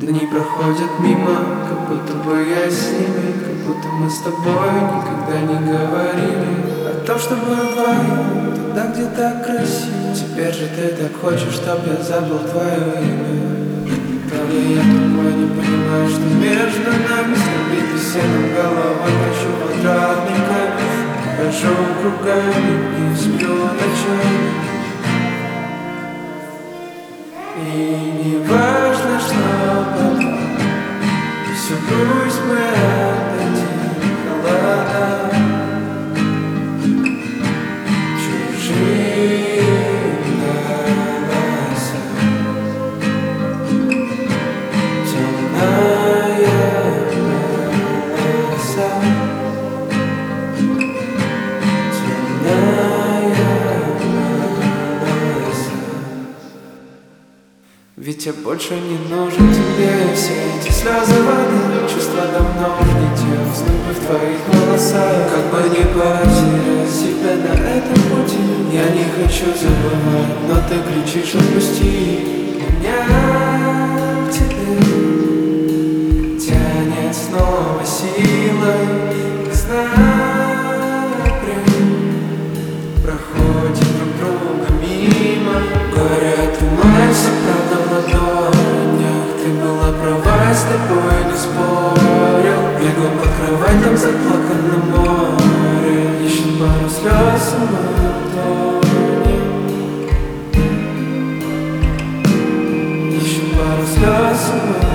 Дни проходят мимо, как будто бы я с ними, как будто мы с тобой никогда не говорили о том, что мы вдвоем, туда, где так красиво. Теперь же ты так хочешь, чтоб я забыл твое имя. Правда, я тупой, не понимаю, что между нами стробит сеном головой. Хочу квадратный камень, хожу кругами, не сплю ночами. И не важно, что потом, всю грусть мы отдадим холодам, чужим голосам. Темная полоса, темная полоса. Ведь я больше не нужен тебе, и все эти слезы воды, чувства давно не те, взлюбы в твоих волосах. Как бы не потерять себя на этом пути, я не хочу забывать, но ты кричишь: отпусти меня. К тебе тянет снова силой, не знаю, проходим друг друга мимо. Горе отнимается, правда, в ладонях. Ты была права, я с тобой не спорил. Бегом под кровать, там заплакано море. Еще пару слез, и мы утонем. Еще пару слез, и мы